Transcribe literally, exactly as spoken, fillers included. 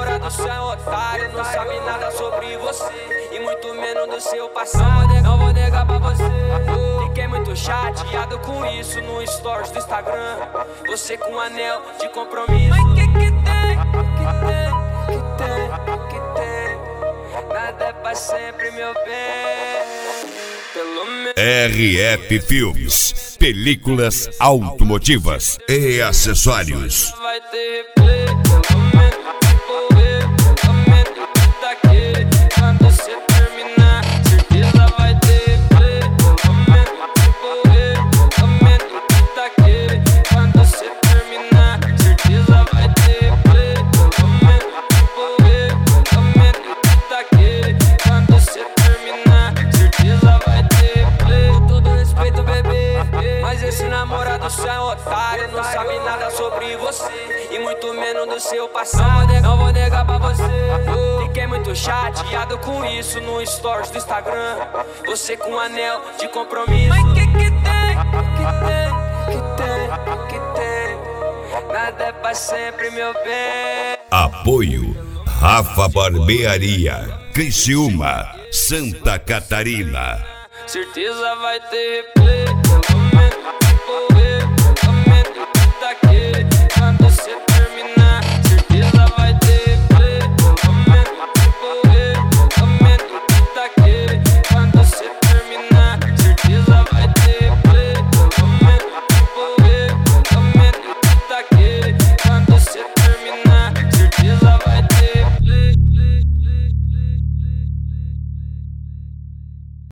namorado, você é um otário, não sabe nada sobre você e muito menos do seu passado. Não vou negar pra você, fiquei muito chateado com isso no stories do Instagram. Você com um anel de compromisso. Mas que que tem, que tem, que tem, que tem? Nada é pra sempre, meu bem. Pelo menos R F Filmes, películas automotivas e acessórios. vai ter replay, pelo menos vou ver, pelo menos daqui. Quando você terminar, certeza vai ter replay, pelo menos vou ver, pelo menos daqui. Quando você terminar, certeza vai ter replay, pelo menos vou ver, pelo menos daqui. Quando você terminar, certeza vai ter replay. Com todo respeito, bebê, mas esse namorado você é um otário, não sabe nada sobre você e muito menos do seu passado. Não vou negar pra você, fiquei muito chateado com isso no stories do Instagram. Você com um anel de compromisso. Mas que que tem, que tem, que tem, que tem? Nada é pra sempre, meu bem. Apoio Rafa Barbearia, Criciúma, Santa Catarina. Certeza vai ter replay, pelo menos